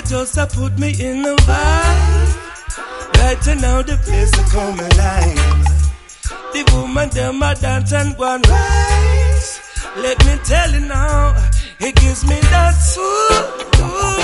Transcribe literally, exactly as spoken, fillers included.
just a put me in the vibe. Right now the place is come alive. The woman them a dance and go and rise. Let me tell you now, it gives me that soul.